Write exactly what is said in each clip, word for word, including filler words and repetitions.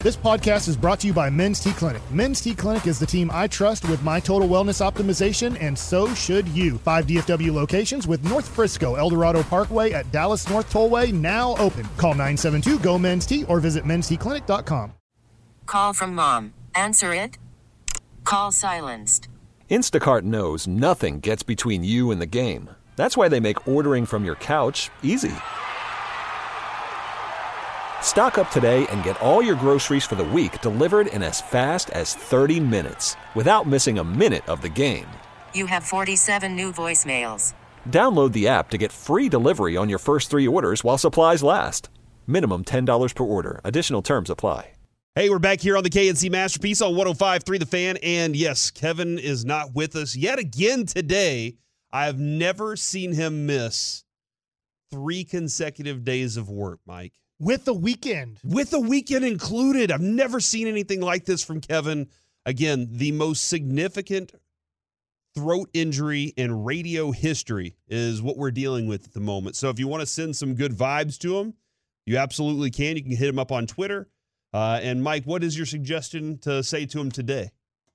This podcast is brought to you by Men's T Clinic. Men's T Clinic is the team I trust with my total wellness optimization, and so should you. Five D F W locations with North Frisco, El Dorado Parkway at Dallas North Tollway now open. Call nine seven two, G O, M E N S T or visit mens t clinic dot com. Call from mom. Answer it. Call silenced. Instacart knows nothing gets between you and the game. That's why they make ordering from your couch easy. Stock up today and get all your groceries for the week delivered in as fast as thirty minutes without missing a minute of the game. You have forty-seven new voicemails. Download the app to get free delivery on your first three orders while supplies last. Minimum ten dollars per order. Additional terms apply. Hey, we're back here on the K N C Masterpiece on one oh five point three The Fan. And yes, Kevin is not with us yet again today. I have never seen him miss three consecutive days of work, Mike. With the weekend. With the weekend included. I've never seen anything like this from Kevin. Again, the most significant throat injury in radio history is what we're dealing with at the moment. So if you want to send some good vibes to him, you absolutely can. You can hit him up on Twitter. Uh, and, Mike, what is your suggestion to say to him today?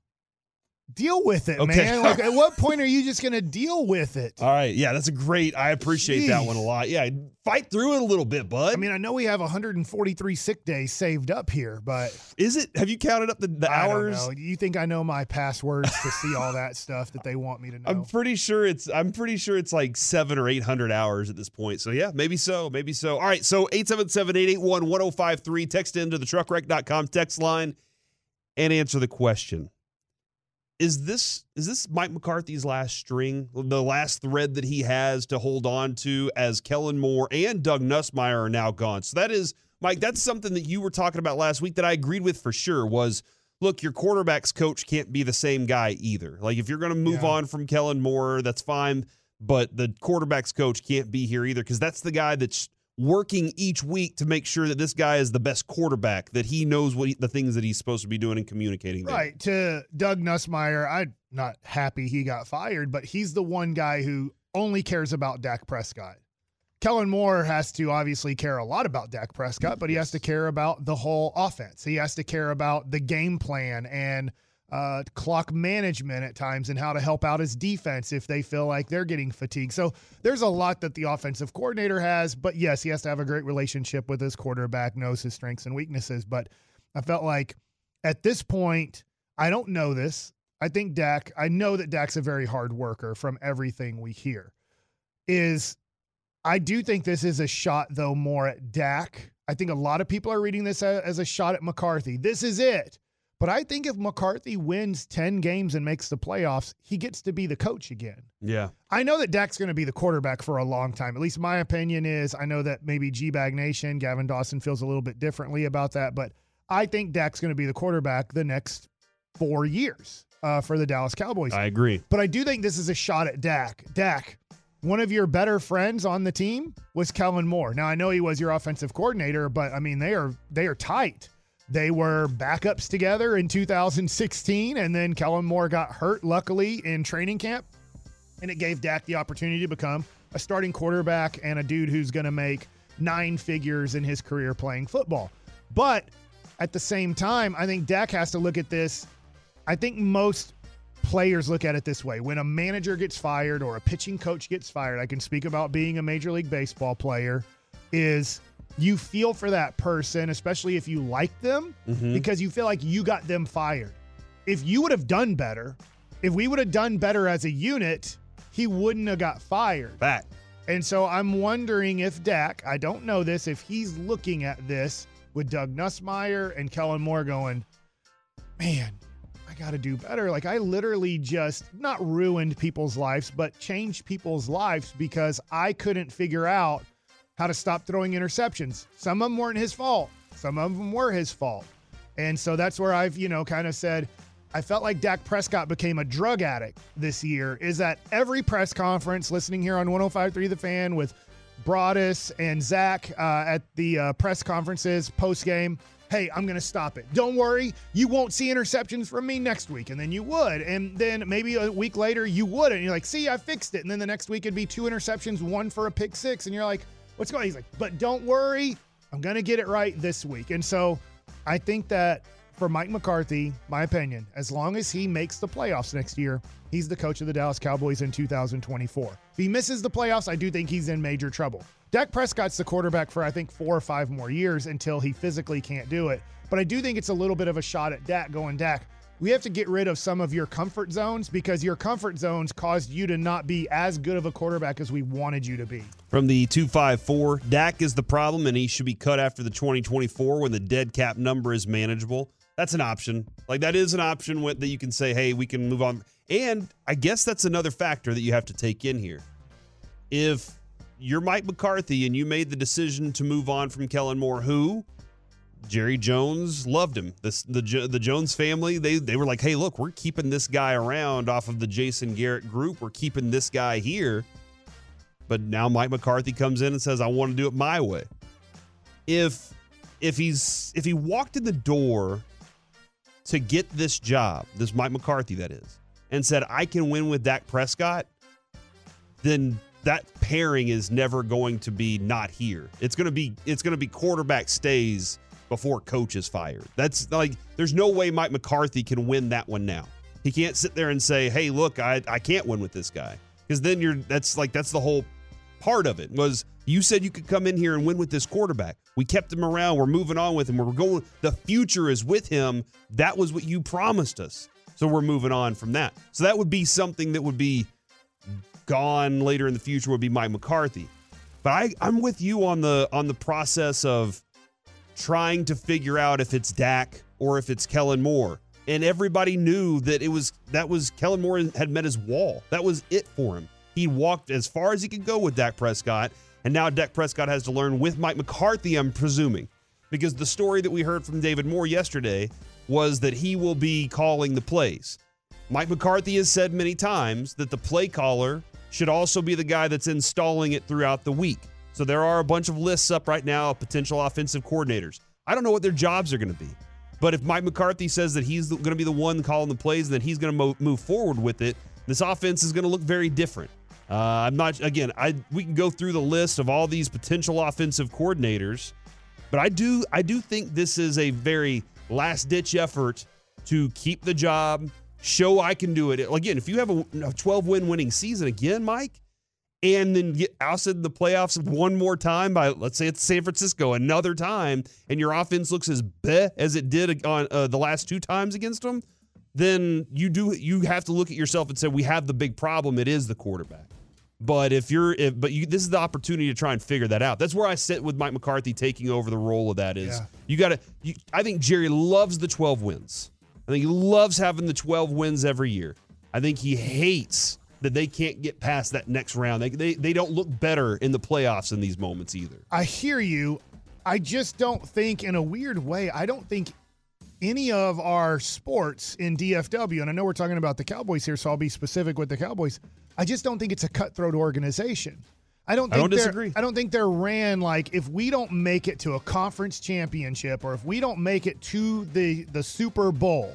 Deal with it, Okay. man. Like, at what point are you just going to deal with it? All right. Yeah, that's a great. I appreciate Jeez. that one a lot. Yeah, fight through it a little bit, bud. I mean, I know we have one hundred forty-three sick days saved up here, but is it? Have you counted up the, the I hours? don't know. You think I know my passwords to see all that stuff that they want me to know? I'm pretty sure it's. I'm pretty sure it's like seven or eight hundred hours at this point. So yeah, maybe so, maybe so. All right. So eight seven seven eight eight one one zero five three. Text into the truck wreck dot com text line and answer the question. Is this is this Mike McCarthy's last string, the last thread that he has to hold on to as Kellen Moore and Doug Nussmeier are now gone? So that is, Mike, that's something that you were talking about last week that I agreed with for sure was, look, your quarterback's coach can't be the same guy either. Like, if you're going to move Yeah. on from Kellen Moore, that's fine, but the quarterback's coach can't be here either because that's the guy that's working each week to make sure that this guy is the best quarterback, that he knows what he, the things that he's supposed to be doing and communicating there. Right. To Doug Nussmeier, I'm not happy he got fired, but he's the one guy who only cares about Dak Prescott. Kellen Moore has to obviously care a lot about Dak Prescott, but he has to care about the whole offense. He has to care about the game plan and uh, clock management at times and how to help out his defense if they feel like they're getting fatigued. So there's a lot that the offensive coordinator has, but yes, he has to have a great relationship with his quarterback, knows his strengths and weaknesses. But I felt like at this point, I don't know this. I think Dak, I know that Dak's a very hard worker from everything we hear. Is I do think this is a shot, though, more at Dak. I think a lot of people are reading this as a shot at McCarthy. This is it. But I think if McCarthy wins ten games and makes the playoffs, he gets to be the coach again. Yeah. I know that Dak's going to be the quarterback for a long time. At least my opinion is, I know that maybe G-Bag Nation, Gavin Dawson feels a little bit differently about that, but I think Dak's going to be the quarterback the next four years uh, for the Dallas Cowboys. I agree. But I do think this is a shot at Dak. Dak, one of your better friends on the team was Kellen Moore. Now, I know he was your offensive coordinator, but, I mean, they are they are tight. They were backups together in two thousand sixteen, and then Kellen Moore got hurt, luckily, in training camp, and it gave Dak the opportunity to become a starting quarterback and a dude who's going to make nine figures in his career playing football. But at the same time, I think Dak has to look at this. I think most players look at it this way. When a manager gets fired or a pitching coach gets fired, I can speak about being a Major League Baseball player, is you feel for that person, especially if you like them, mm-hmm. because you feel like you got them fired. If you would have done better, if we would have done better as a unit, he wouldn't have got fired. Back. And so I'm wondering if Dak, I don't know this, if he's looking at this with Doug Nussmeier and Kellen Moore going, man, I got to do better. Like, I literally just not ruined people's lives, but changed people's lives because I couldn't figure out how to stop throwing interceptions. Some of them weren't his fault. Some of them were his fault. And so that's where I've, you know, kind of said, I felt like Dak Prescott became a drug addict this year, is that every press conference, listening here on one oh five point three The Fan with Broadus and Zach uh, at the uh, press conferences post-game, hey, I'm going to stop it. Don't worry, you won't see interceptions from me next week. And then you would. And then maybe a week later, you wouldn't. And you're like, see, I fixed it. And then the next week it'd be two interceptions, one for a pick six. And you're like, what's going on? He's like, but don't worry, I'm going to get it right this week. And so I think that for Mike McCarthy, my opinion, as long as he makes the playoffs next year, he's the coach of the Dallas Cowboys in two thousand twenty-four. If he misses the playoffs, I do think he's in major trouble. Dak Prescott's the quarterback for, I think, four or five more years until he physically can't do it. But I do think it's a little bit of a shot at Dak going, Dak, we have to get rid of some of your comfort zones because your comfort zones caused you to not be as good of a quarterback as we wanted you to be. From the two five four, Dak is the problem, and he should be cut after the twenty twenty-four when the dead cap number is manageable. That's an option. Like, that is an option that you can say, hey, we can move on. And I guess that's another factor that you have to take in here. If you're Mike McCarthy and you made the decision to move on from Kellen Moore, who Jerry Jones loved him. This, the the Jones family, they they were like, hey, look, we're keeping this guy around off of the Jason Garrett group. We're keeping this guy here. But now Mike McCarthy comes in and says, I want to do it my way. If if he's if he walked in the door to get this job, this Mike McCarthy that is, and said, I can win with Dak Prescott, then that pairing is never going to be not here. It's going to be it's going to be quarterback stays before coach is fired. That's like, there's no way Mike McCarthy can win that one now. He can't sit there and say, hey, look, I, I can't win with this guy. Because then you're, that's like, that's the whole part of it was you said you could come in here and win with this quarterback. We kept him around. We're moving on with him. We're going, the future is with him. That was what you promised us. So we're moving on from that. So that would be something that would be gone later in the future would be Mike McCarthy. But I, I'm with you on the, on the process of trying to figure out if it's Dak or if it's Kellen Moore. And everybody knew that it was that was Kellen Moore had met his wall. That was it for him. He walked as far as he could go with Dak Prescott, and now Dak Prescott has to learn with Mike McCarthy, I'm presuming. Because the story that we heard from David Moore yesterday was that he will be calling the plays. Mike McCarthy has said many times that the play caller should also be the guy that's installing it throughout the week. So there are a bunch of lists up right now of potential offensive coordinators. I don't know what their jobs are going to be. But if Mike McCarthy says that he's going to be the one calling the plays and that he's going to mo- move forward with it, this offense is going to look very different. Uh, I'm not, again, I we can go through the list of all these potential offensive coordinators, but I do I do think this is a very last-ditch effort to keep the job, show I can do it. Again, if you have a twelve-win winning season again, Mike, and then get ousted in the playoffs one more time by, let's say it's San Francisco, another time, and your offense looks as bleh as it did on uh, the last two times against them, then you do you have to look at yourself and say, we have the big problem. It is the quarterback. But if you're, if, but you, this is the opportunity to try and figure that out. That's where I sit with Mike McCarthy taking over the role of that is yeah. you got to, I think Jerry loves the twelve wins. I think he loves having the twelve wins every year. I think he hates that they can't get past that next round. They, they they don't look better in the playoffs in these moments either. I hear you. I just don't think, in a weird way, I don't think any of our sports in D F W, and I know we're talking about the Cowboys here, so I'll be specific with the Cowboys. I just don't think it's a cutthroat organization. I don't think I don't disagree. I don't think they're ran like, if we don't make it to a conference championship or if we don't make it to the, the Super Bowl,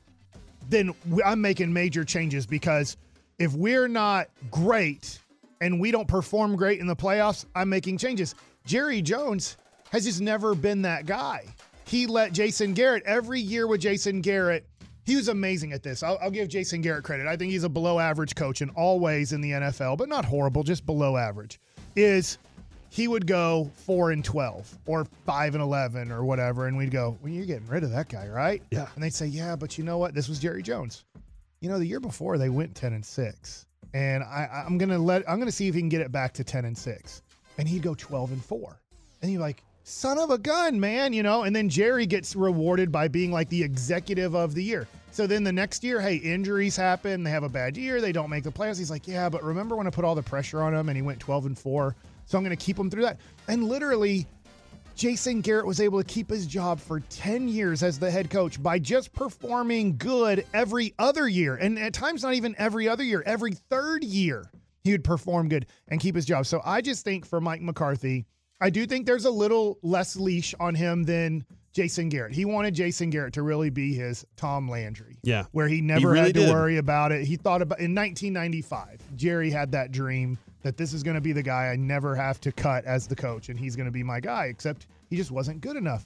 then I'm making major changes, because if we're not great and we don't perform great in the playoffs, I'm making changes. Jerry Jones has just never been that guy. He let Jason Garrett, every year with Jason Garrett, he was amazing at this. I'll, I'll give Jason Garrett credit. I think he's a below average coach in all ways in the N F L, but not horrible, just below average. Is he would go four and twelve or five and eleven or whatever, and we'd go, well, you're getting rid of that guy, right? Yeah. And they'd say, yeah, but you know what? This was Jerry Jones. You know, the year before they went ten and six, and I, I'm gonna let I'm gonna see if he can get it back to ten and six, and he'd go twelve and four, and you're like, son of a gun, man, you know. And then Jerry gets rewarded by being like the executive of the year. So then the next year, hey, injuries happen, they have a bad year, they don't make the playoffs. He's like, yeah, but remember when I put all the pressure on him and he went twelve and four? So I'm gonna keep him through that. And literally, Jason Garrett was able to keep his job for ten years as the head coach by just performing good every other year. And at times, not even every other year, every third year, he would perform good and keep his job. So I just think for Mike McCarthy, I do think there's a little less leash on him than Jason Garrett. He wanted Jason Garrett to really be his Tom Landry. Yeah. Where he never he really had to did. worry about it. He thought about, in nineteen ninety-five, Jerry had that dream that this is going to be the guy I never have to cut as the coach, and he's going to be my guy, except he just wasn't good enough.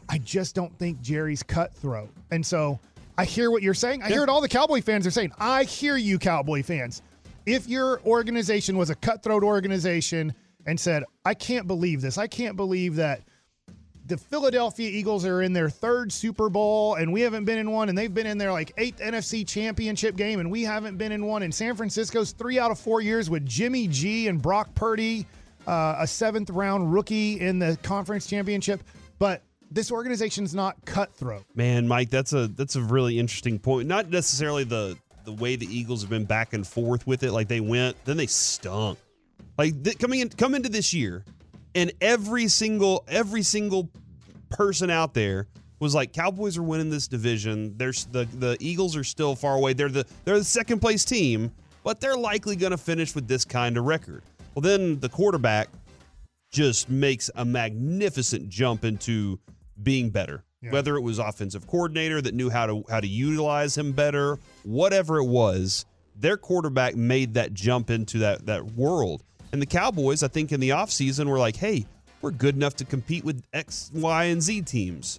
I just don't think Jerry's cutthroat. And so I hear what you're saying. I hear what all the Cowboy fans are saying. I hear you, Cowboy fans. If your organization was a cutthroat organization and said, I can't believe this. I can't believe that the Philadelphia Eagles are in their third Super Bowl and we haven't been in one, and they've been in their like eighth N F C championship game and we haven't been in one. And San Francisco's three out of four years with Jimmy G and Brock Purdy, uh, a seventh round rookie in the conference championship. But this organization's not cutthroat. Man, Mike, that's a that's a really interesting point. Not necessarily the the way the Eagles have been back and forth with it. Like they went, then they stunk. Like th- coming in, come into this year, and every single every single person out there was like, Cowboys are winning this division. There's the the Eagles are still far away. They're the they're the second place team, but they're likely going to finish with this kind of record. Well, then the quarterback just makes a magnificent jump into being better. Yeah. Whether it was offensive coordinator that knew how to how to utilize him better, whatever it was, their quarterback made that jump into that that world. And the Cowboys, I think in the offseason, were like, hey, we're good enough to compete with X, Y, and Z teams,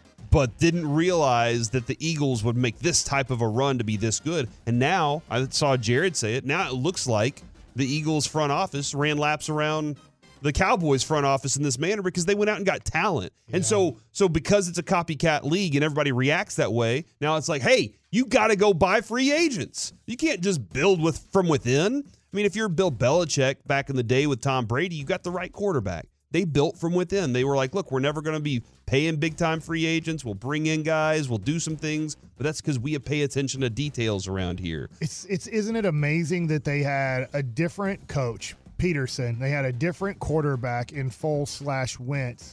but didn't realize that the Eagles would make this type of a run to be this good. And now, I saw Jared say it, now it looks like the Eagles front office ran laps around the Cowboys front office in this manner because they went out and got talent. Yeah. And so so because it's a copycat league and everybody reacts that way, now it's like, hey, you got to go buy free agents. You can't just build with from within. I mean, if you're Bill Belichick back in the day with Tom Brady, you got the right quarterback. They built from within. They were like, look, we're never going to be paying big-time free agents. We'll bring in guys. We'll do some things. But that's because we pay attention to details around here. It's it's Isn't it amazing that they had a different coach, Peterson. They had a different quarterback in Foles slash Wentz.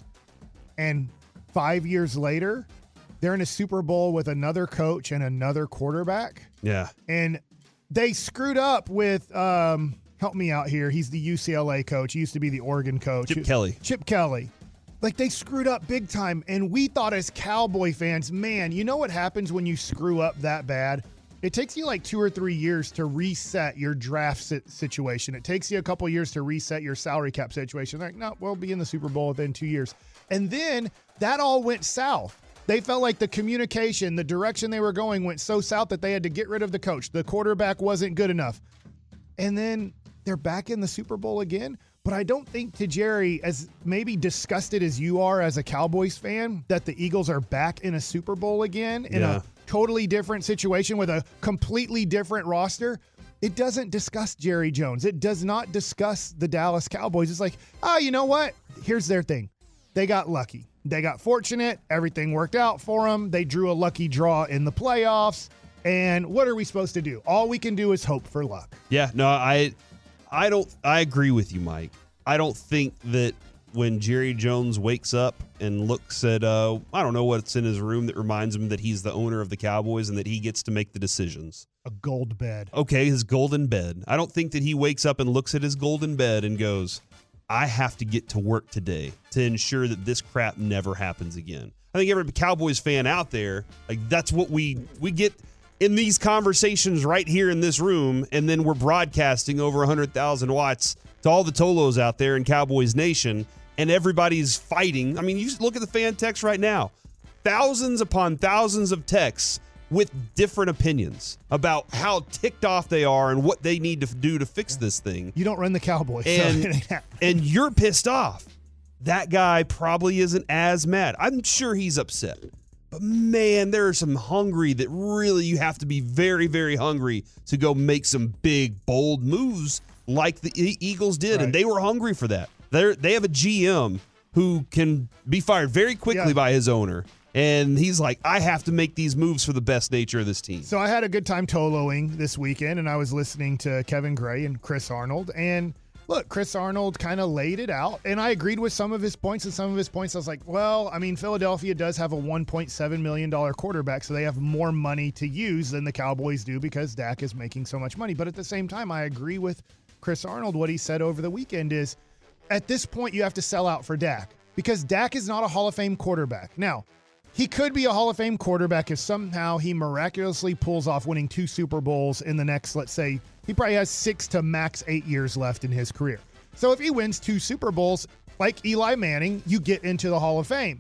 And five years later, they're in a Super Bowl with another coach and another quarterback. Yeah. And they screwed up with, um, help me out here, he's the U C L A coach. He used to be the Oregon coach. Chip Kelly. Chip Kelly. Like, they screwed up big time. And we thought as Cowboy fans, man, you know what happens when you screw up that bad? It takes you like two or three years to reset your draft situation. It takes you a couple years to reset your salary cap situation. Like, no, we'll be in the Super Bowl within two years. And then that all went south. They felt like the communication, the direction they were going went so south that they had to get rid of the coach. The quarterback wasn't good enough. And then they're back in the Super Bowl again. But I don't think, to Jerry, as maybe disgusted as you are as a Cowboys fan, that the Eagles are back in a Super Bowl again in yeah. a totally different situation with a completely different roster. It doesn't discuss Jerry Jones. It does not discuss the Dallas Cowboys. It's like, oh, you know what? Here's their thing. They got lucky. They got fortunate. Everything worked out for them. They drew a lucky draw in the playoffs. And what are we supposed to do? All we can do is hope for luck. Yeah, no, I I don't I agree with you, Mike. I don't think that when Jerry Jones wakes up and looks at, uh, I don't know what's in his room that reminds him that he's the owner of the Cowboys and that he gets to make the decisions. A gold bed. Okay, his golden bed. I don't think that he wakes up and looks at his golden bed and goes, I have to get to work today to ensure that this crap never happens again. I think every Cowboys fan out there, like that's what we we get in these conversations right here in this room, and then we're broadcasting over one hundred thousand watts to all the Tolos out there in Cowboys Nation, and everybody's fighting. I mean, you look at the fan text right now. Thousands upon thousands of texts with different opinions about how ticked off they are and what they need to do to fix this thing. You don't run the Cowboys. And, so and you're pissed off. That guy probably isn't as mad. I'm sure he's upset. But, man, there are some hungry that really you have to be very, very hungry to go make some big, bold moves like the e- Eagles did. Right. And they were hungry for that. They're, they have a G M who can be fired very quickly yeah. by his owner. And he's like, I have to make these moves for the best nature of this team. So I had a good time Toloing this weekend, and I was listening to Kevin Gray and Chris Arnold. And look, Chris Arnold kind of laid it out, and I agreed with some of his points. And some of his points, I was like, well, I mean, Philadelphia does have a one point seven million dollars quarterback, so they have more money to use than the Cowboys do because Dak is making so much money. But at the same time, I agree with Chris Arnold. What he said over the weekend is, at this point, you have to sell out for Dak because Dak is not a Hall of Fame quarterback. Now, he could be a Hall of Fame quarterback if somehow he miraculously pulls off winning two Super Bowls in the next, let's say, he probably has six to max eight years left in his career. So if he wins two Super Bowls, like Eli Manning, you get into the Hall of Fame.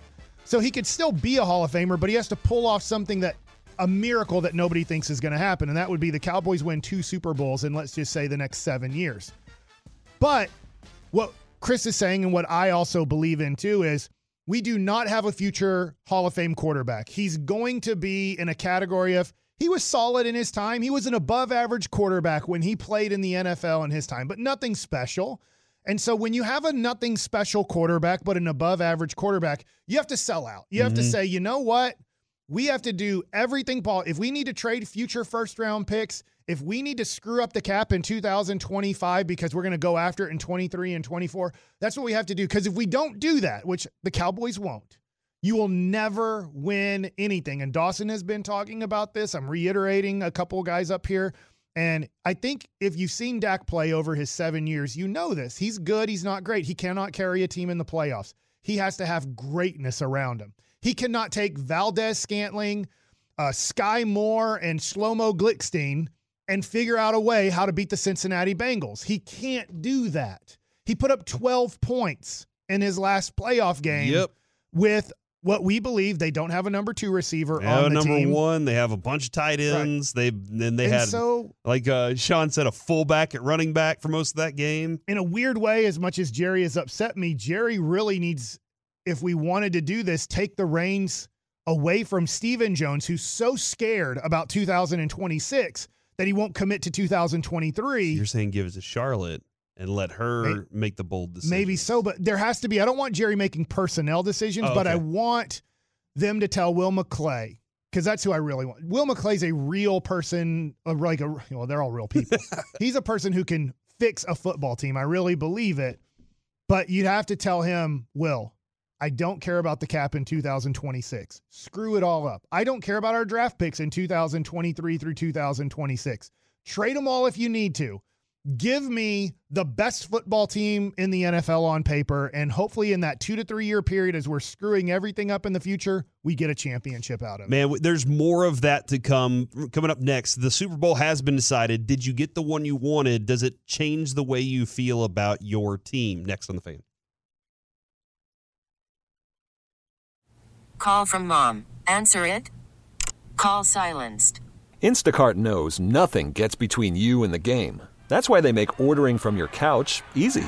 So he could still be a Hall of Famer, but he has to pull off something that a miracle that nobody thinks is going to happen. And that would be the Cowboys win two Super Bowls in, let's just say, the next seven years. But what Chris is saying, and what I also believe in too, is we do not have a future Hall of Fame quarterback. He's going to be in a category of, he was solid in his time. He was an above average quarterback when he played in the N F L in his time, but nothing special. And so when you have a nothing special quarterback, but an above average quarterback, you have to sell out. You have mm-hmm. to say, you know what? We have to do everything, Paul. If we need to trade future first round picks, if we need to screw up the cap in two thousand twenty-five because we're going to go after it in twenty-three and twenty-four, that's what we have to do. Because if we don't do that, which the Cowboys won't, you will never win anything. And Dawson has been talking about this. I'm reiterating a couple of guys up here. And I think if you've seen Dak play over his seven years, you know this. He's good. He's not great. He cannot carry a team in the playoffs. He has to have greatness around him. He cannot take Valdez Scantling, uh, Sky Moore, and Shlomo Glickstein and figure out a way how to beat the Cincinnati Bengals. He can't do that. He put up twelve points in his last playoff game yep. with what we believe they don't have a number two receiver they on have the a number team. one. They have a bunch of tight ends. Right. They then they and had so, like uh, Sean said, a fullback at running back for most of that game. In a weird way, as much as Jerry has upset me, Jerry really needs, if we wanted to do this, take the reins away from Stephen Jones, who's so scared about two thousand twenty-six that he won't commit to two thousand twenty-three. So you're saying give it to Charlotte and let her maybe, make the bold decisions. Maybe so, but there has to be. I don't want Jerry making personnel decisions, oh, okay. but I want them to tell Will McClay, because that's who I really want. Will McClay's a real person, like a well, they're all real people. He's a person who can fix a football team. I really believe it. But you'd have to tell him, Will, I don't care about the cap in two thousand twenty-six. Screw it all up. I don't care about our draft picks in two thousand twenty-three through two thousand twenty-six. Trade them all if you need to. Give me the best football team in the N F L on paper, and hopefully in that two to three year period, as we're screwing everything up in the future, we get a championship out of it. Man, there's more of that to come. Coming up next, the Super Bowl has been decided. Did you get the one you wanted? Does it change the way you feel about your team? Next on The Fan. Call from mom. Answer it. Call silenced. Instacart knows nothing gets between you and the game. That's why they make ordering from your couch easy.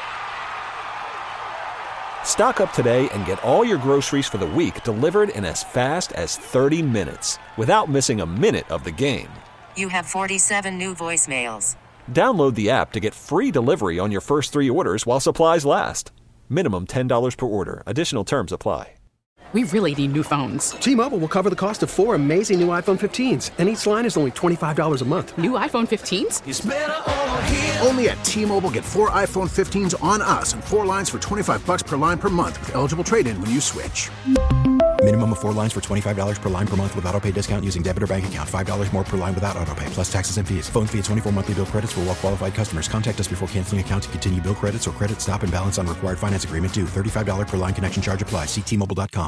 Stock up today and get all your groceries for the week delivered in as fast as thirty minutes without missing a minute of the game. You have forty-seven new voicemails. Download the app to get free delivery on your first three orders while supplies last. Minimum ten dollars per order. Additional terms apply. We really need new phones. T-Mobile will cover the cost of four amazing new iPhone fifteens, and each line is only twenty-five dollars a month. New iPhone fifteens? It's better over here. Only at T-Mobile, get four iPhone fifteens on us and four lines for twenty-five bucks per line per month with eligible trade-in when you switch. Minimum of four lines for twenty-five dollars per line per month with autopay discount using debit or bank account. five dollars more per line without autopay, plus taxes and fees. Phone fee at twenty-four monthly bill credits for well-qualified customers. Contact us before canceling account to continue bill credits or credit stop and balance on required finance agreement due. thirty-five dollars per line connection charge applies. See T Mobile dot com.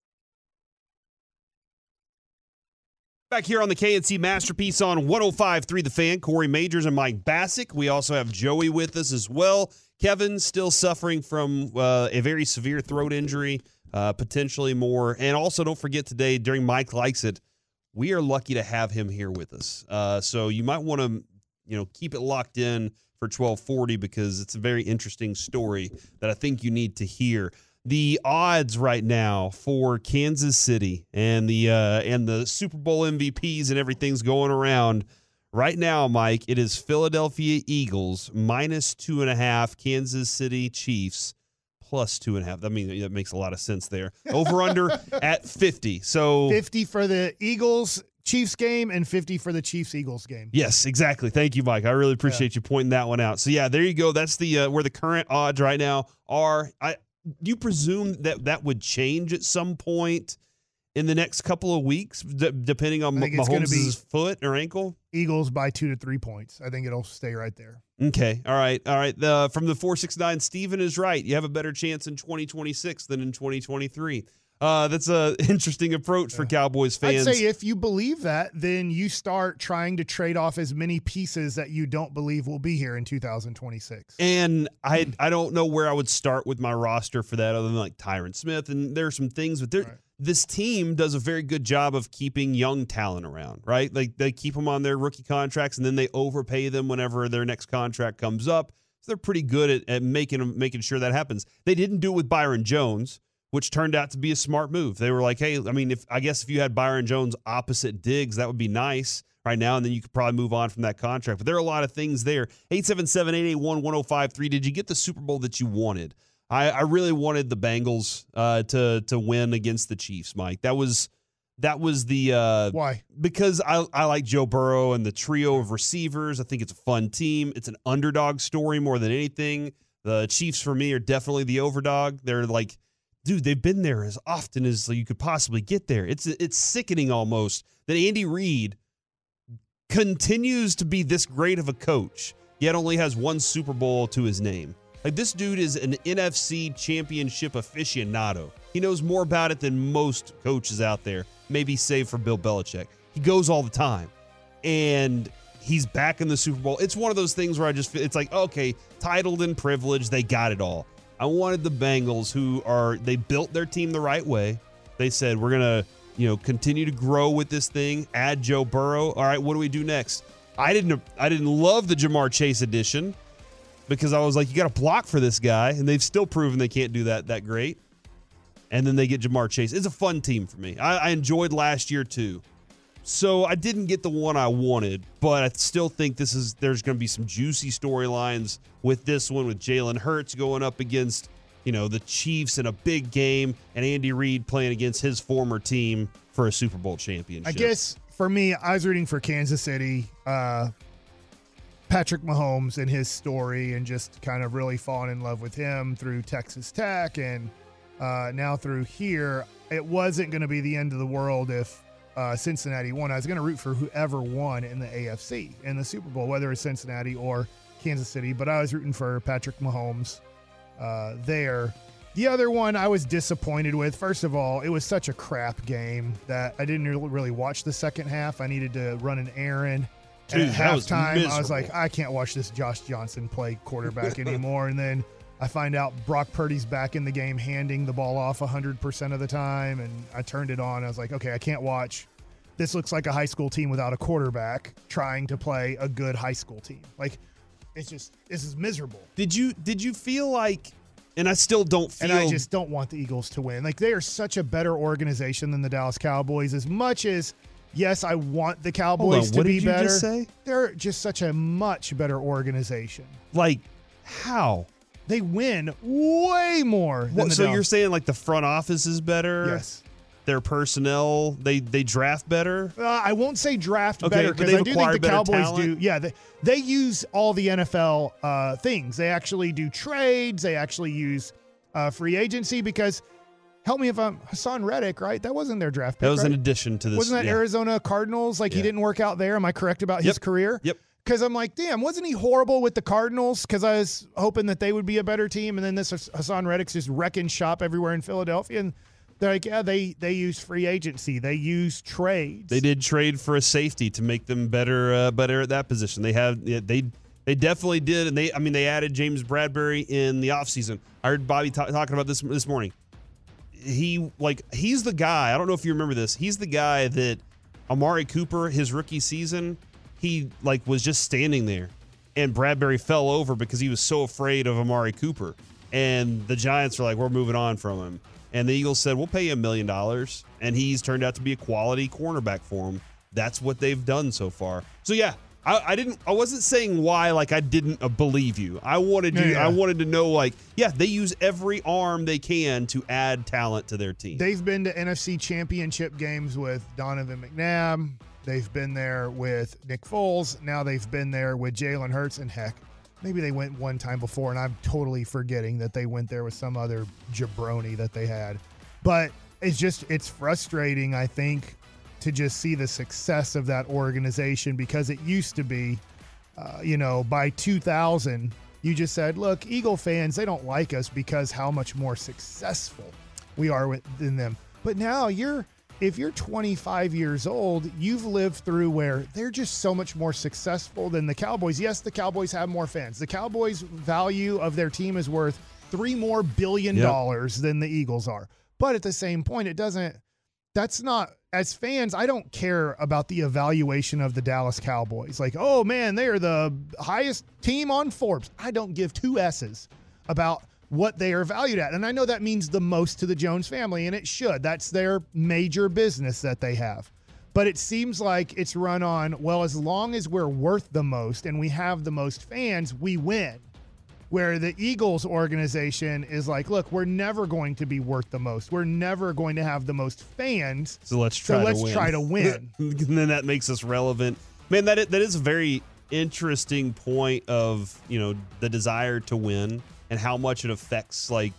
Back here on the K N C Masterpiece on one oh five point three The Fan, Corey Majors and Mike Bassick. We also have Joey with us as well. Kevin still suffering from uh, a very severe throat injury, uh, potentially more. And also don't forget today, during Mike Likes It, we are lucky to have him here with us. Uh, so you might want to you know, keep it locked in for twelve forty because it's a very interesting story that I think you need to hear. The odds right now for Kansas City and the uh, and the Super Bowl M V Ps and everything's going around right now, Mike. It is Philadelphia Eagles minus two and a half, Kansas City Chiefs plus two and a half. I mean, that makes a lot of sense there. Over under at fifty. So fifty for the Eagles Chiefs game and fifty for the Chiefs Eagles game. Yes, exactly. Thank you, Mike. I really appreciate yeah. you pointing that one out. So yeah, there you go. That's the uh, where the current odds right now are. I. Do you presume that that would change at some point in the next couple of weeks, d- depending on Mahomes' foot or ankle? Eagles by two to three points. I think it'll stay right there. Okay. All right. All right. The, from the four six nine, Steven is right. You have a better chance in twenty twenty-six than in twenty twenty-three. Uh, that's a interesting approach for Cowboys fans. I'd say if you believe that, then you start trying to trade off as many pieces that you don't believe will be here in two thousand twenty-six. And I I don't know where I would start with my roster for that other than like Tyron Smith. And there are some things, but there, right. This team does a very good job of keeping young talent around, right? Like they keep them on their rookie contracts and then they overpay them whenever their next contract comes up. So they're pretty good at, at making making sure that happens. They didn't do it with Byron Jones, which turned out to be a smart move. They were like, hey, I mean, if I guess if you had Byron Jones opposite Diggs, that would be nice right now, and then you could probably move on from that contract. But there are a lot of things there. eight seven seven, eight eight one, one oh five three. Did you get the Super Bowl that you wanted? I, I really wanted the Bengals uh, to to win against the Chiefs, Mike. That was that was the uh, why? Because I I like Joe Burrow and the trio of receivers. I think it's a fun team. It's an underdog story more than anything. The Chiefs for me are definitely the overdog. They're like, dude, they've been there as often as you could possibly get there. It's it's sickening almost that Andy Reid continues to be this great of a coach, yet only has one Super Bowl to his name. Like, this dude is an N F C championship aficionado. He knows more about it than most coaches out there, maybe save for Bill Belichick. He goes all the time, and he's back in the Super Bowl. It's one of those things where I just feel, it's like, okay, titled and privileged, they got it all. I wanted the Bengals, who are, they built their team the right way. They said, we're going to, you know, continue to grow with this thing, add Joe Burrow. All right, what do we do next? I didn't I didn't love the Jamar Chase edition because I was like, you got to block for this guy, and they've still proven they can't do that that great. And then they get Jamar Chase. It's a fun team for me. I, I enjoyed last year too. So I didn't get the one I wanted, but I still think this is there's going to be some juicy storylines with this one, with Jalen Hurts going up against, you know, the Chiefs in a big game, and Andy Reid playing against his former team for a Super Bowl championship. I guess for me, I was rooting for Kansas City, uh, Patrick Mahomes and his story, and just kind of really falling in love with him through Texas Tech and uh, now through here. It wasn't going to be the end of the world if Uh, Cincinnati won. I was going to root for whoever won in the A F C in the Super Bowl, whether it's Cincinnati or Kansas City, but I was rooting for Patrick Mahomes uh, there. The other one I was disappointed with. First of all, it was such a crap game that I didn't really watch the second half. I needed to run an errand. Dude, and at halftime, was I was like, I can't watch this Josh Johnson play quarterback anymore. And then I find out Brock Purdy's back in the game, handing the ball off one hundred percent of the time, and I turned it on. I was like, okay, I can't watch. This looks like a high school team without a quarterback trying to play a good high school team. Like, it's just, this is miserable. Did you did you feel like, and I still don't feel. And I just don't want the Eagles to win. Like, they are such a better organization than the Dallas Cowboys. As much as, yes, I want the Cowboys on, to what be did you better. Just say? They're just such a much better organization. Like, how? They win way more than What, the so Dallas. you're saying like the front office is better? Yes. Their personnel, they they draft better? Uh, I won't say draft Okay, better but because they've I do think acquired the better Cowboys talent? do. Yeah, they, they use all the N F L uh, things. They actually do trades. They actually use uh, free agency because, help me if I'm Hassan Reddick, right? That wasn't their draft pick, That was right? in addition to this. Wasn't that yeah. Arizona Cardinals? Like, he Yeah. didn't work out there. Am I correct about Yep. his career? Yep. Because I'm like, damn, wasn't he horrible with the Cardinals? Because I was hoping that they would be a better team. And then this Hassan Reddick's just wrecking shop everywhere in Philadelphia. And they're like, yeah, they, they use free agency. They use trades. They did trade for a safety to make them better uh, better at that position. They have yeah, they they definitely did, and they I mean they added James Bradbury in the offseason. I heard Bobby ta- talking about this this morning. He like he's the guy. I don't know if you remember this. He's the guy that Amari Cooper, his rookie season, he like was just standing there, and Bradbury fell over because he was so afraid of Amari Cooper. And the Giants are like, we're moving on from him. And the Eagles said, we'll pay you a million dollars. And he's turned out to be a quality cornerback for him. That's what they've done so far. So yeah, I, I didn't. I wasn't saying why like I didn't uh, believe you. I wanted you. Yeah, yeah. I wanted to know like yeah, they use every arm they can to add talent to their team. They've been to N F C championship games with Donovan McNabb. They've been there with Nick Foles. Now they've been there with Jalen Hurts. And heck, maybe they went one time before, and I'm totally forgetting that they went there with some other jabroni that they had. But it's just, it's frustrating, I think, to just see the success of that organization, because it used to be, uh, you know, by two thousand, you just said, look, Eagle fans, they don't like us because how much more successful we are with, than them. But now you're, if you're twenty-five years old, you've lived through where they're just so much more successful than the Cowboys. Yes, the Cowboys have more fans. The Cowboys' value of their team is worth three more billion Yep. dollars than the Eagles are. But at the same point, it doesn't, that's not, as fans, I don't care about the evaluation of the Dallas Cowboys. Like, oh man, they are the highest team on Forbes. I don't give two S's about what they are valued at. And I know that means the most to the Jones family, and it should. That's their major business that they have. But it seems like it's run on, well, as long as we're worth the most and we have the most fans, we win. Where the Eagles organization is like, look, we're never going to be worth the most. We're never going to have the most fans. So let's try so to let's win. try to win. And then that makes us relevant. Man, that is, that is a very interesting point of, you know, the desire to win and how much it affects like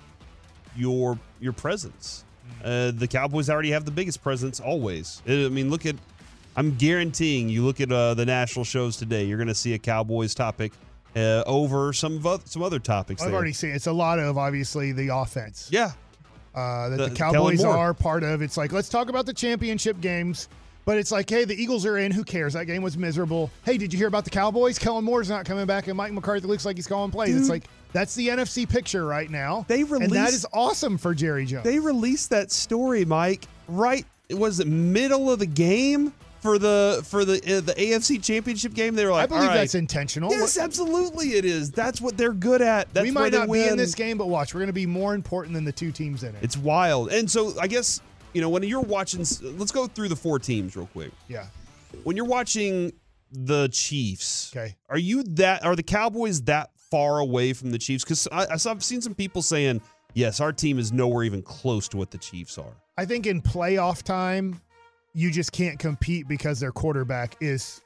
your your presence. Uh, the Cowboys already have the biggest presence always. I mean, look at, I'm guaranteeing you look at uh, the national shows today, you're going to see a Cowboys topic uh, over some of other, some other topics. I've there. already seen it's a lot of obviously the offense. Yeah. Uh, that The- the, Kellen Cowboys Moore. are part of. It's like, let's talk about the championship games. But it's like, hey, the Eagles are in. Who cares? That game was miserable. Hey, did you hear about the Cowboys? Kellen Moore's not coming back, and Mike McCarthy looks like he's calling plays. Dude. It's like, that's the N F C picture right now. They and that released- is awesome for Jerry Jones. They released that story, Mike, right? Was it middle of the game for the for the uh, the A F C Championship game? They were like, I believe all right. that's intentional. Yes, absolutely it is. That's what they're good at. That's we where might they not win. be in this game, but watch, we're going to be more important than the two teams in it. It's wild. And so I guess, you know, when you're watching, let's go through the four teams real quick. Yeah. When you're watching the Chiefs, Okay. are you that, are the Cowboys that far away from the Chiefs? Because I've seen some people saying, yes, our team is nowhere even close to what the Chiefs are. I think in playoff time, you just can't compete because their quarterback is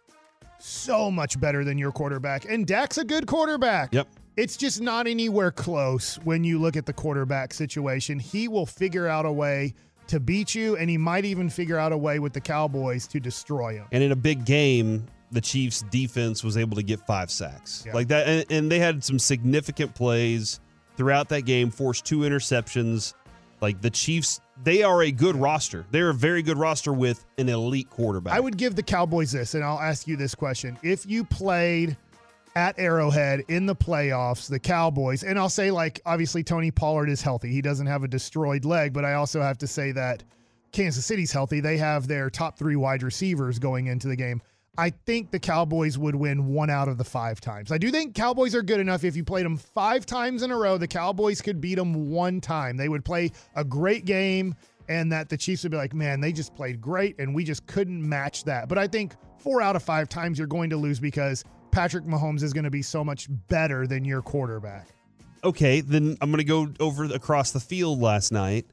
so much better than your quarterback. And Dak's a good quarterback. Yep. It's just not anywhere close when you look at the quarterback situation. He will figure out a way to beat you, and he might even figure out a way with the Cowboys to destroy him. And in a big game, the Chiefs defense was able to get five sacks Yeah. like that. And, and they had some significant plays throughout that game, forced two interceptions. Like the Chiefs, they are a good roster. They're a very good roster with an elite quarterback. I would give the Cowboys this, and I'll ask you this question. If you played at Arrowhead in the playoffs, the Cowboys, and I'll say, like, obviously Tony Pollard is healthy. He doesn't have a destroyed leg, but I also have to say that Kansas City's healthy. They have their top three wide receivers going into the game. I think the Cowboys would win one out of the five times. I do think Cowboys are good enough. If you played them five times in a row, the Cowboys could beat them one time. They would play a great game, and that the Chiefs would be like, man, they just played great, and we just couldn't match that. But I think four out of five times you're going to lose because Patrick Mahomes is going to be so much better than your quarterback. Okay, then I'm going to go over across the field last night.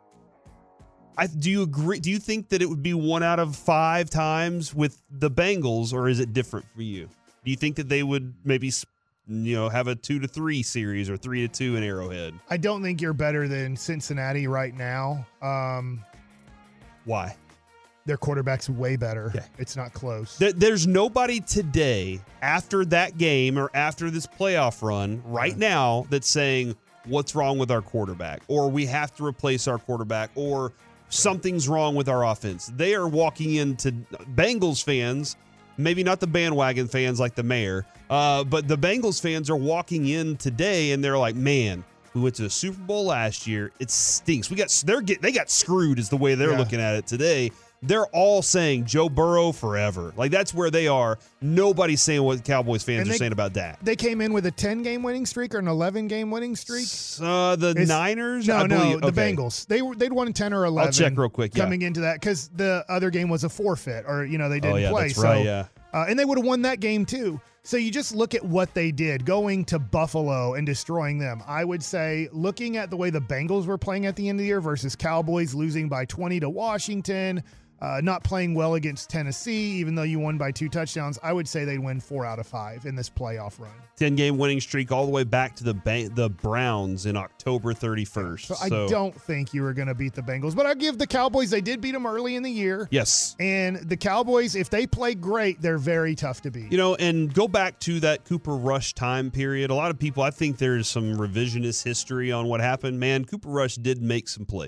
I, do you agree? Do you think that it would be one out of five times with the Bengals, or is it different for you? Do you think that they would maybe, you know, have a two to three series or three to two in Arrowhead? I don't think you're better than Cincinnati right now. Um, Why? their quarterback's way better. Okay. It's not close. There, there's nobody today after that game or after this playoff run right now that's saying what's wrong with our quarterback, or we have to replace our quarterback, or something's wrong with our offense. They are walking into Bengals fans, maybe not the bandwagon fans like the mayor, uh, but the Bengals fans are walking in today and they're like, man, we went to the Super Bowl last year. It stinks. We got they're get, they got screwed is the way they're Yeah. looking at it today. They're all saying Joe Burrow forever. Like, that's where they are. Nobody's saying what Cowboys fans And are they- saying about Dak. They came in with a ten-game winning streak or an eleven-game winning streak. Uh, the It's- Niners? No, I no, believe- the okay. Bengals. They were they'd won ten or eleven. I'll check real quick, yeah. Coming into that, because the other game was a forfeit, or you know they didn't Oh, yeah, play. that's so, right, yeah. uh, and they would have won that game too. So you just look at what they did, going to Buffalo and destroying them. I would say, looking at the way the Bengals were playing at the end of the year versus Cowboys losing by twenty to Washington, uh, not playing well against Tennessee, even though you won by two touchdowns, I would say they'd win four out of five in this playoff run. ten-game winning streak all the way back to the ba- the Browns in October thirty-first. So, So, I don't think you were going to beat the Bengals, but I give the Cowboys, they did beat them early in the year. Yes. And the Cowboys, if they play great, they're very tough to beat. You know, and go back to that Cooper Rush time period. A lot of people, I think there's some revisionist history on what happened. Man, Cooper Rush did make some plays.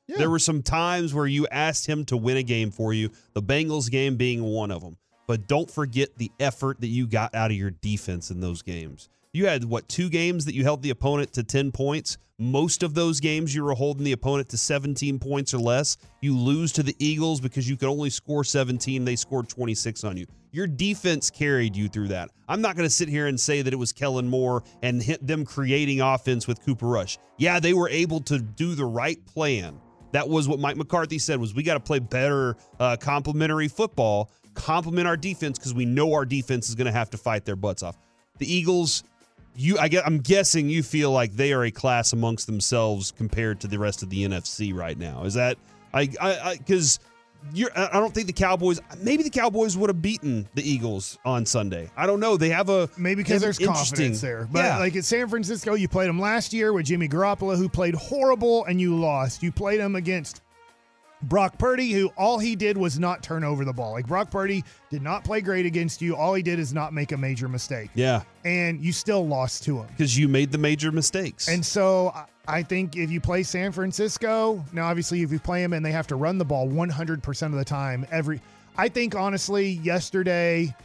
Yeah. There were some times where you asked him to win a game for you, the Bengals game being one of them. But don't forget the effort that you got out of your defense in those games. You had, what, two games that you held the opponent to ten points? Most of those games you were holding the opponent to seventeen points or less. You lose to the Eagles because you could only score seventeen. They scored twenty-six on you. Your defense carried you through that. I'm not going to sit here and say that it was Kellen Moore and hit them creating offense with Cooper Rush. Yeah, they were able to do the right plan. That was what Mike McCarthy said, was we got to play better uh, complementary football, complement our defense, because we know our defense is going to have to fight their butts off. The Eagles, you, I get, I'm guessing you feel like they are a class amongst themselves compared to the rest of the N F C right now. Is that, I, I, because you're, I don't think the Cowboys, maybe the Cowboys would have beaten the Eagles on Sunday. I don't know. They have a, maybe because there's confidence there. But yeah. like at San Francisco, you played them last year with Jimmy Garoppolo, who played horrible, and you lost. You played them against Brock Purdy, who all he did was not turn over the ball. Like, Brock Purdy did not play great against you. All he did is not make a major mistake. Yeah. And you still lost to him. Because you made the major mistakes. And so I think if you play San Francisco, now obviously if you play them and they have to run the ball one hundred percent of the time, every, I think honestly yesterday,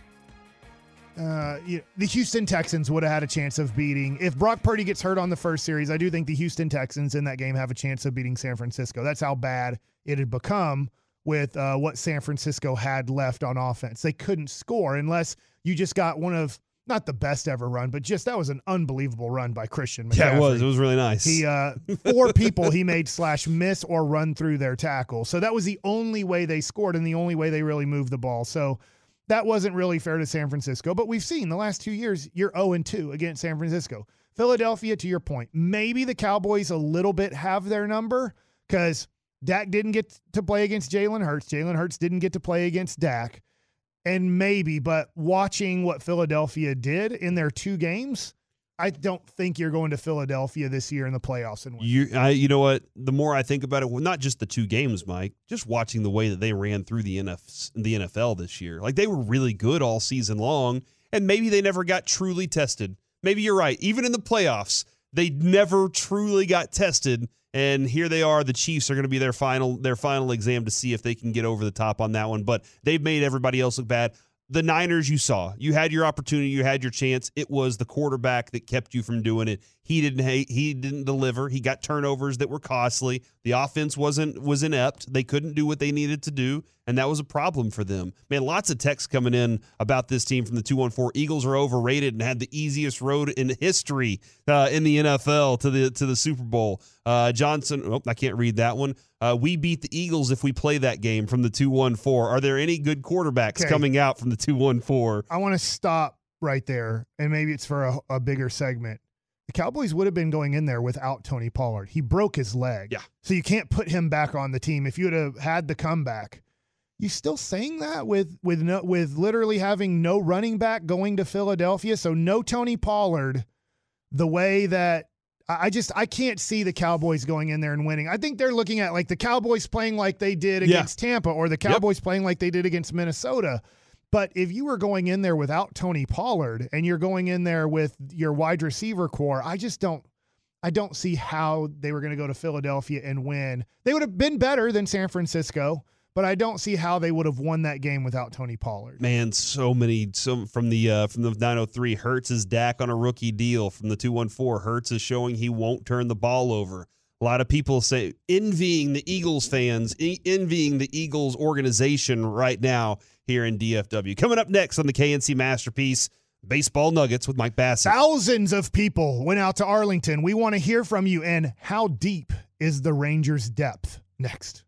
uh, you, the Houston Texans would have had a chance of beating. If Brock Purdy gets hurt on the first series, I do think the Houston Texans in that game have a chance of beating San Francisco. That's how bad it had become with uh, what San Francisco had left on offense. They couldn't score unless you just got one of, not the best ever run, but just that was an unbelievable run by Christian McCaffrey. Yeah, it was. It was really nice. He uh, four people he made slash miss or run through their tackle. So that was the only way they scored and the only way they really moved the ball. So that wasn't really fair to San Francisco. But we've seen the last two years, you're oh and two against San Francisco. Philadelphia, to your point, maybe the Cowboys a little bit have their number because Dak didn't get to play against Jalen Hurts. Jalen Hurts didn't get to play against Dak. And maybe, but watching what Philadelphia did in their two games, I don't think you're going to Philadelphia this year in the playoffs and win. You, I, you know what? The more I think about it, well, not just the two games, Mike, just watching the way that they ran through the N F, the N F L this year. Like, they were really good all season long, and maybe they never got truly tested. Maybe you're right. Even in the playoffs, they never truly got tested. And here they are. The Chiefs are going to be their final their final exam to see if they can get over the top on that one. But they've made everybody else look bad. The Niners, you saw. You had your opportunity. You had your chance. It was the quarterback that kept you from doing it. He didn't he didn't deliver. He got turnovers that were costly. The offense wasn't was inept. They couldn't do what they needed to do, and that was a problem for them. Man, lots of texts coming in about this team from the two one four. Eagles are overrated and had the easiest road in history uh, in the N F L to the to the Super Bowl. Uh, Johnson, oh, I can't read that one. Uh, we beat the Eagles if we play that game from the two one four. Are there any good quarterbacks okay. coming out from the two one four? I want to stop right there, and maybe it's for a, a bigger segment. The Cowboys would have been going in there without Tony Pollard. He broke his leg. Yeah. So you can't put him back on the team. If you would have had the comeback, you still saying that with with no, with literally having no running back going to Philadelphia? So no Tony Pollard, the way that I just I can't see the Cowboys going in there and winning. I think they're looking at like the Cowboys playing like they did against yeah. Tampa or the Cowboys yep. playing like they did against Minnesota. But if you were going in there without Tony Pollard and you're going in there with your wide receiver core, I just don't I don't see how they were going to go to Philadelphia and win. They would have been better than San Francisco, but I don't see how they would have won that game without Tony Pollard. Man, so many so from the uh, from the nine oh three, Hurts is Dak on a rookie deal. From the two one four, Hurts is showing he won't turn the ball over. A lot of people say envying the Eagles fans, envying the Eagles organization right now here in D F W. Coming up next on the K N C Masterpiece, Baseball Nuggets with Mike Bassett. Thousands of people went out to Arlington. We want to hear from you. And how deep is the Rangers' depth? Next.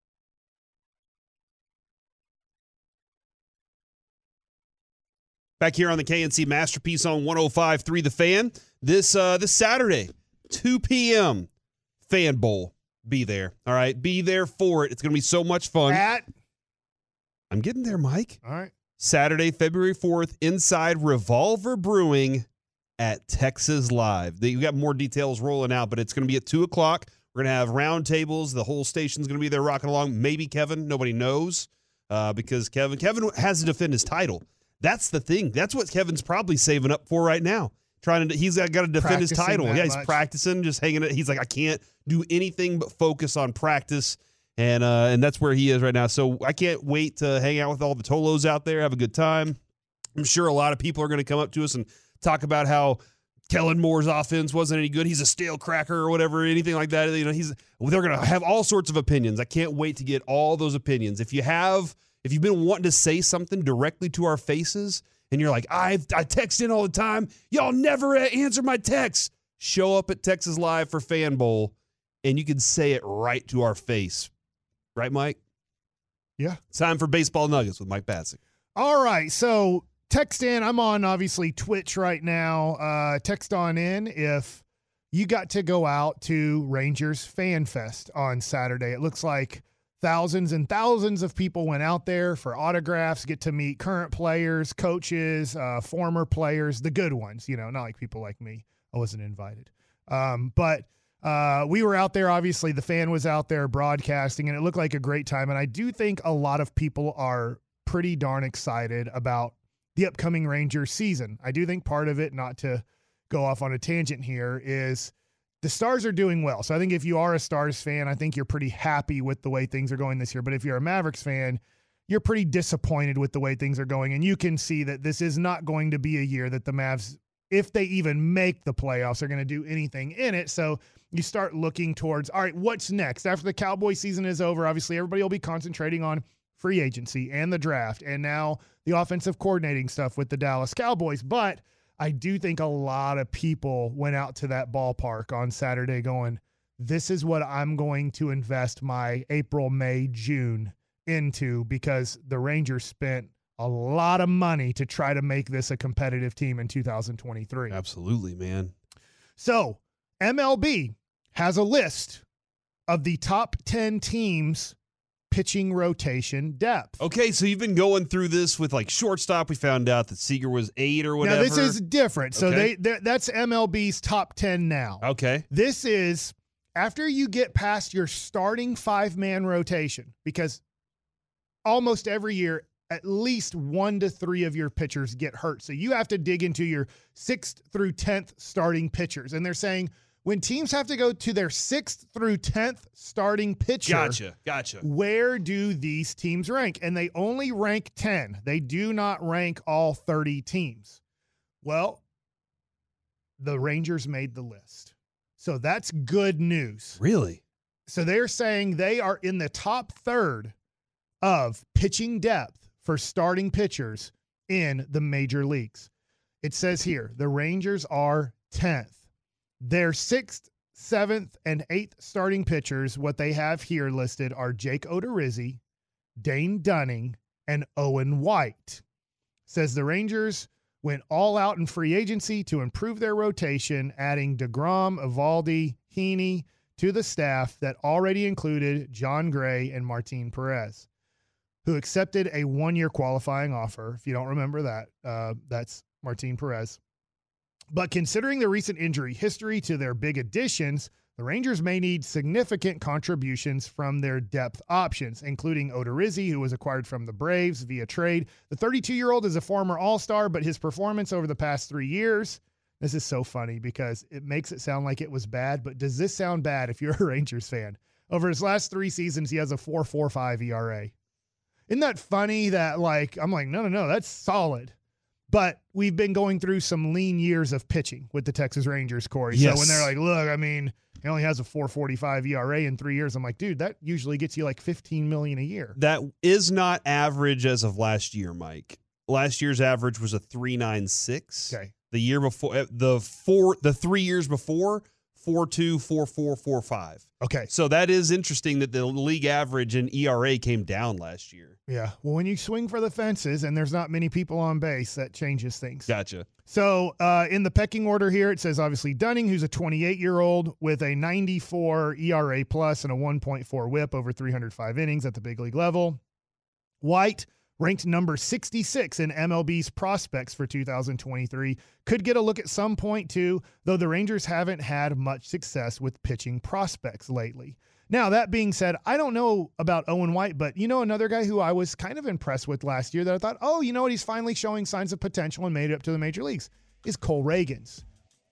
Back here on the K N C Masterpiece on one oh five point three The Fan. This uh, this Saturday, two p.m., Fan Bowl. Be there. All right. Be there for it. It's going to be so much fun. At? I'm getting there, Mike. All right. Saturday, February fourth, inside Revolver Brewing at Texas Live. You got more details rolling out, but it's going to be at two o'clock. We're going to have round tables. The whole station's going to be there rocking along. Maybe Kevin. Nobody knows uh, because Kevin Kevin has to defend his title. That's the thing. That's what Kevin's probably saving up for right now. trying to. He's got to defend his Practicing title. that Yeah, he's much. practicing, just hanging it. He's like, I can't do anything but focus on practice, and uh, and that's where he is right now. So I can't wait to hang out with all the Tolos out there, have a good time. I'm sure a lot of people are going to come up to us and talk about how Kellen Moore's offense wasn't any good. He's a stale cracker or whatever, anything like that. You know, he's they're going to have all sorts of opinions. I can't wait to get all those opinions. If you have, if you've been wanting to say something directly to our faces, and you're like, I I text in all the time, y'all never answer my texts. Show up at Texas Live for Fan Bowl, and you can say it right to our face, right, Mike? Yeah. It's time for Baseball Nuggets with Mike Bassick. All right, so text in. I'm on, obviously, Twitch right now. Uh, text on in if you got to go out to Rangers Fan Fest on Saturday. It looks like thousands and thousands of people went out there for autographs, get to meet current players, coaches, uh, former players, the good ones, you know, not like people like me. I wasn't invited. Um, but uh, we were out there. Obviously, the fan was out there broadcasting, and it looked like a great time. And I do think a lot of people are pretty darn excited about the upcoming Rangers season. I do think part of it, not to go off on a tangent here, is the Stars are doing well. So I think if you are a Stars fan, I think you're pretty happy with the way things are going this year. But if you're a Mavericks fan, you're pretty disappointed with the way things are going. And you can see that this is not going to be a year that the Mavs, if they even make the playoffs, are going to do anything in it. So you start looking towards, all right, what's next? After the Cowboy season is over, obviously everybody will be concentrating on free agency and the draft, and now the offensive coordinating stuff with the Dallas Cowboys. But I do think a lot of people went out to that ballpark on Saturday going, this is what I'm going to invest my April, May, June into, because the Rangers spent a lot of money to try to make this a competitive team in two thousand twenty-three. Absolutely, man. So M L B has a list of the top ten teams pitching rotation depth. Okay, so you've been going through this with like shortstop. We found out that Seager was eight or whatever. Now this is different. So Okay. they that's M L B's top ten now. Okay. This is after you get past your starting five-man rotation, because almost every year at least one to three of your pitchers get hurt. So you have to dig into your sixth through tenth starting pitchers. And they're saying when teams have to go to their sixth through tenth starting pitcher, Gotcha. Gotcha. where do these teams rank? And they only rank ten. They do not rank all thirty teams. Well, the Rangers made the list. So that's good news. Really? So they're saying they are in the top third of pitching depth for starting pitchers in the major leagues. It says here, the Rangers are tenth. Their sixth, seventh, and eighth starting pitchers, what they have here listed are Jake Odorizzi, Dane Dunning, and Owen White. Says the Rangers went all out in free agency to improve their rotation, adding DeGrom, Evaldi, Heaney to the staff that already included John Gray and Martin Perez, who accepted a one-year qualifying offer. If you don't remember that, uh, that's Martin Perez. But considering the recent injury history to their big additions, the Rangers may need significant contributions from their depth options, including Odorizzi, who was acquired from the Braves via trade. The thirty-two-year-old is a former All-Star, but his performance over the past three years, this is so funny because it makes it sound like it was bad, but does this sound bad if you're a Rangers fan? Over his last three seasons, he has a four point four five E R A. Isn't that funny that, like, I'm like, no, no, no, that's solid. But we've been going through some lean years of pitching with the Texas Rangers, Corey. Yes. So when they're like, look, I mean, he only has a four forty-five E R A in three years. I'm like, dude, that usually gets you like fifteen million dollars a year. That is not average as of last year, Mike. Last year's average was a three ninety-six. Okay. The year before, the four, the three years before, four two, four four, four five. Okay. So that is interesting that the league average in E R A came down last year. Yeah. Well, when you swing for the fences and there's not many people on base, that changes things. Gotcha. So uh, in the pecking order here, it says obviously Dunning, who's a twenty-eight-year-old with a ninety-four E R A plus and a one point four whip over three hundred five innings at the big league level. White, ranked number sixty-six in M L B's prospects for two thousand twenty-three, could get a look at some point too, though the Rangers haven't had much success with pitching prospects lately. Now, that being said, I don't know about Owen White, but you know another guy who I was kind of impressed with last year that I thought, oh, you know what, he's finally showing signs of potential and made it up to the major leagues, is Cole Reagans.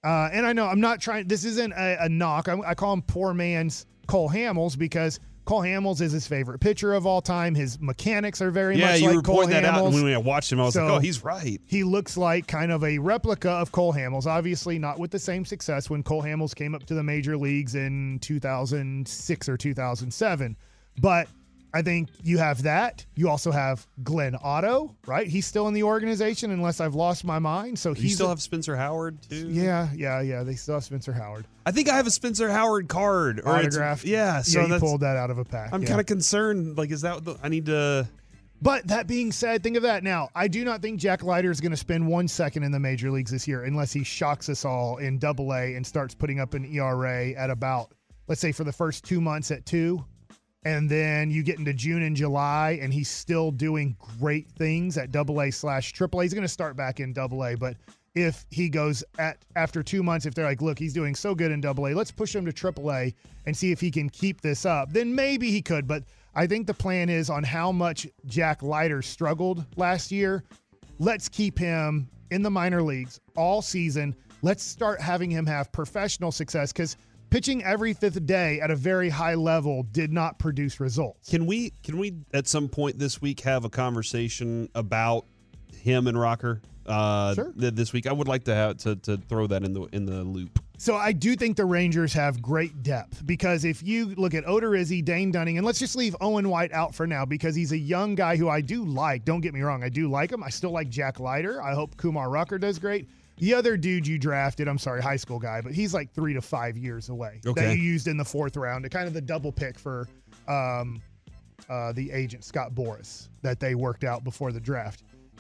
Uh, and I know I'm not trying, this isn't a, a knock. I, I call him poor man's Cole Hamels because Cole Hamels is his favorite pitcher of all time. His mechanics are very yeah, much you like were Cole pointing that out. Hamels. And when I watched him, I was So, like, oh, he's right. He looks like kind of a replica of Cole Hamels. Obviously not with the same success when Cole Hamels came up to the major leagues in two thousand six or two thousand seven. But I think you have that. You also have Glenn Otto, right? He's still in the organization unless I've lost my mind. So You he's still a- have Spencer Howard, too? Yeah, yeah, yeah. They still have Spencer Howard. I think I have a Spencer Howard card. Or it's- Autographed. Yeah, so yeah, you that's, pulled that out of a pack. I'm yeah. kind of concerned. Like, is that what the, I need to... But that being said, think of that now. I do not think Jack Leiter is going to spend one second in the major leagues this year unless he shocks us all in double A and starts putting up an E R A at about, let's say for the first two months at two. And then you get into June and July and he's still doing great things at double A slash triple A. He's going to start back in double A, but if he goes at after two months, if they're like, look, he's doing so good in double A, let's push him to triple A and see if he can keep this up, then maybe he could. But I think the plan is on how much Jack Leiter struggled last year. Let's keep him in the minor leagues all season. Let's start having him have professional success because pitching every fifth day at a very high level did not produce results. Can we, can we at some point this week have a conversation about him and Rocker? Uh, Sure. th- this week, I would like to have to, to throw that in the in the loop. So I do think the Rangers have great depth because if you look at Odorizzi, Dane Dunning, and let's just leave Owen White out for now because he's a young guy who I do like. Don't get me wrong. I do like him. I still like Jack Leiter. I hope Kumar Rucker does great. The other dude you drafted, I'm sorry, high school guy, but he's like three to five years away. Okay. That you used in the fourth round to kind of the double pick for um, uh, the agent, Scott Boras, that they worked out before the draft,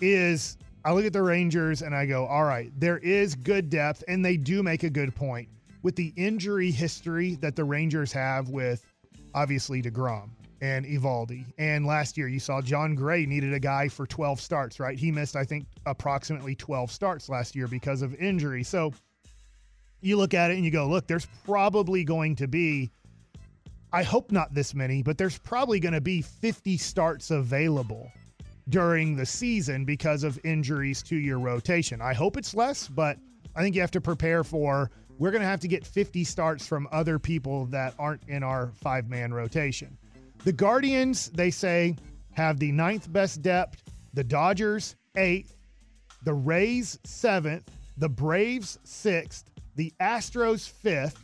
is I look at the Rangers and I go, all right, there is good depth, and they do make a good point. With the injury history that the Rangers have with, obviously, DeGrom and Evaldi. And last year, you saw John Gray needed a guy for twelve starts, right? He missed, I think, approximately twelve starts last year because of injury. So you look at it and you go, look, there's probably going to be, I hope not this many, but there's probably going to be fifty starts available during the season because of injuries to your rotation. I hope it's less, but I think you have to prepare for, we're going to have to get fifty starts from other people that aren't in our five-man rotation. The Guardians, they say, have the ninth best depth, the Dodgers, eighth, the Rays, seventh, the Braves, sixth, the Astros, fifth,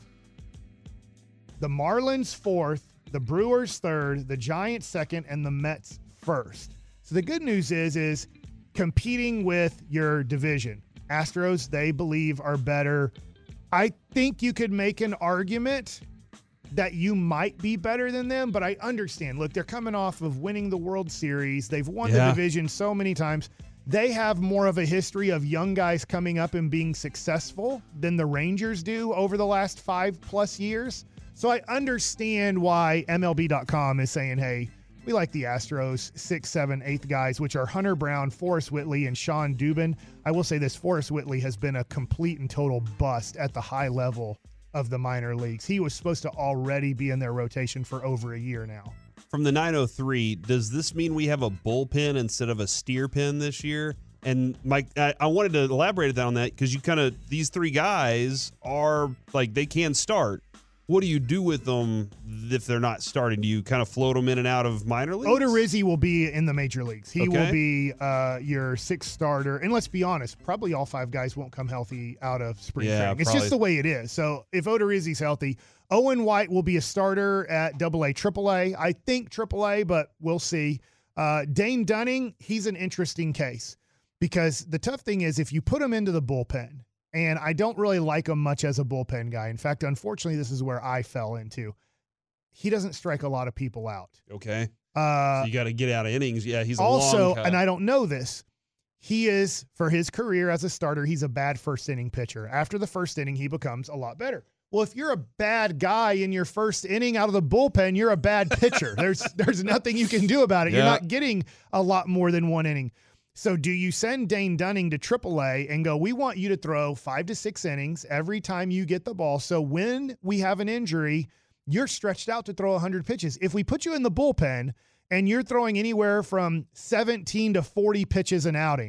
the Marlins, fourth, the Brewers, third, the Giants, second, and the Mets, first. So the good news is, is competing with your division. Astros, they believe, are better. I think you could make an argument that you might be better than them, but I understand. Look, they're coming off of winning the World Series. They've won Yeah. the division so many times. They have more of a history of young guys coming up and being successful than the Rangers do over the last five plus years. So I understand why M L B dot com is saying, hey, we like the Astros, six, seven, eighth guys, which are Hunter Brown, Forrest Whitley, and Sean Dubin. I will say this, Forrest Whitley has been a complete and total bust at the high level of the minor leagues. He was supposed to already be in their rotation for over a year now. From the nine oh three, does this mean we have a bullpen instead of a steer pen this year? And Mike, I, I wanted to elaborate on that because you kind of, these three guys are like, they can start. What do you do with them if they're not starting? Do you kind of float them in and out of minor leagues? Odorizzi will be in the major leagues. He Okay. will be uh, your sixth starter. And let's be honest, probably all five guys won't come healthy out of spring Yeah, training. It's probably. just the way it is. So if Odorizzi's healthy, Owen White will be a starter at double A, triple A. I think triple A, but we'll see. Uh, Dane Dunning, he's an interesting case because the tough thing is if you put him into the bullpen, and I don't really like him much as a bullpen guy. In fact, unfortunately, this is where I fell into. He doesn't strike a lot of people out. Okay. Uh, So you got to get out of innings. Yeah, he's a also, long cut. and I don't know this, he is, for his career as a starter, he's a bad first inning pitcher. After the first inning, he becomes a lot better. Well, if you're a bad guy in your first inning out of the bullpen, you're a bad pitcher. there's there's nothing you can do about it. You're Yeah. not getting a lot more than one inning. So do you send Dane Dunning to triple A and go, we want you to throw five to six innings every time you get the ball. So when we have an injury, you're stretched out to throw one hundred pitches. If we put you in the bullpen and you're throwing anywhere from seventeen to forty pitches an outing,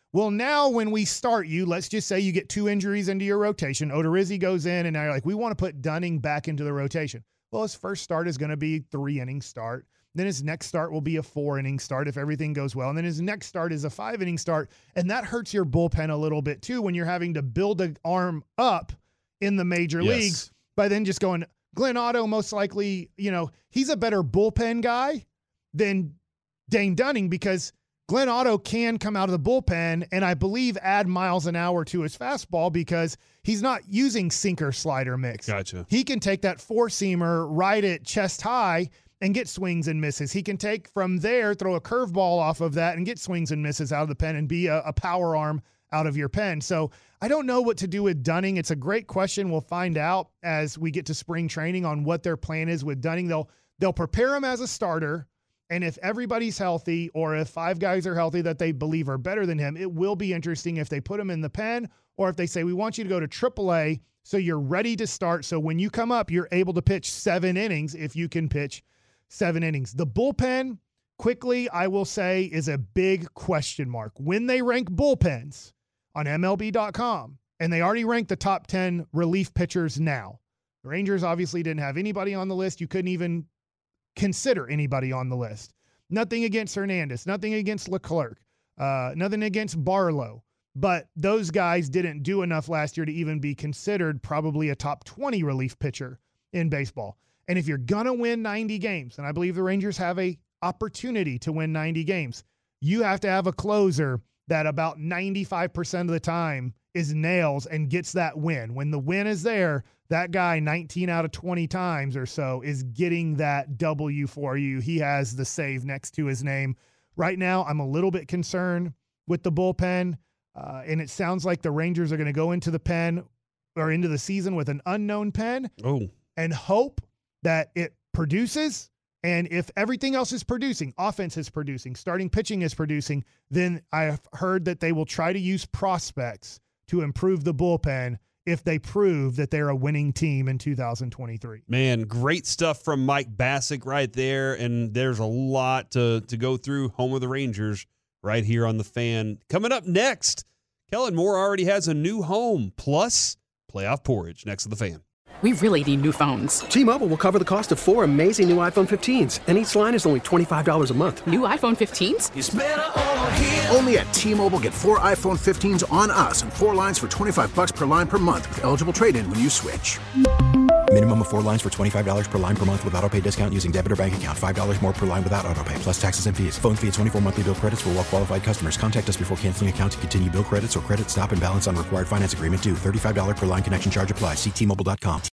Well, now when we start you, let's just say you get two injuries into your rotation. Odorizzi goes in, and now you're like, we want to put Dunning back into the rotation. Well, his first start is going to be three-inning start. Then his next start will be a four-inning start if everything goes well. And then his next start is a five-inning start. And that hurts your bullpen a little bit, too, when you're having to build an arm up in the major Yes. leagues by then just going, Glenn Otto most likely, you know, he's a better bullpen guy than Dane Dunning because Glenn Otto can come out of the bullpen and I believe add miles an hour to his fastball because he's not using sinker slider mix. Gotcha. He can take that four-seamer right at chest high and get swings and misses. He can take from there, throw a curveball off of that and get swings and misses out of the pen and be a, a power arm out of your pen. So I don't know what to do with Dunning. It's a great question. We'll find out as we get to spring training on what their plan is with Dunning. They'll they'll prepare him as a starter. And if everybody's healthy or if five guys are healthy that they believe are better than him, it will be interesting if they put him in the pen or if they say, we want you to go to triple A so you're ready to start. So when you come up, you're able to pitch seven innings if you can pitch seven innings. The bullpen, quickly, I will say, is a big question mark. When they rank bullpens on M L B dot com, and they already ranked the top ten relief pitchers now. The Rangers obviously didn't have anybody on the list. You couldn't even consider anybody on the list. Nothing against Hernandez, nothing against Leclerc, uh, nothing against Barlow. But those guys didn't do enough last year to even be considered probably a top twenty relief pitcher in baseball. And if you're going to win ninety games, and I believe the Rangers have a opportunity to win ninety games, you have to have a closer that about ninety-five percent of the time is nails and gets that win. When the win is there, that guy nineteen out of twenty times or so is getting that W for you. He has the save next to his name. Right now, I'm a little bit concerned with the bullpen, uh, and it sounds like the Rangers are going to go into the pen or into the season with an unknown pen Oh, and hope that it produces. And if everything else is producing, offense is producing, starting pitching is producing, then I've heard that they will try to use prospects to improve the bullpen if they prove that they're a winning team in two thousand twenty-three. man, great stuff from Mike Bassick right there. And there's a lot to, to go through. Home of the Rangers right here on The Fan. Coming up next, Kellen Moore already has a new home, plus playoff porridge next to The Fan. We really need new phones. T-Mobile will cover the cost of four amazing new iPhone fifteens, and each line is only twenty-five dollars a month. New iPhone fifteens? Only at T-Mobile, get four iPhone fifteens on us and four lines for twenty-five bucks per line per month with eligible trade-in when you switch. Minimum of four lines for twenty-five dollars per line per month with autopay discount using debit or bank account. five dollars more per line without autopay, plus taxes and fees. Phone fee at twenty-four monthly bill credits for well-qualified customers. Contact us before canceling account to continue bill credits or credit stop and balance on required finance agreement due. thirty-five dollars per line connection charge applies. See T Mobile dot com.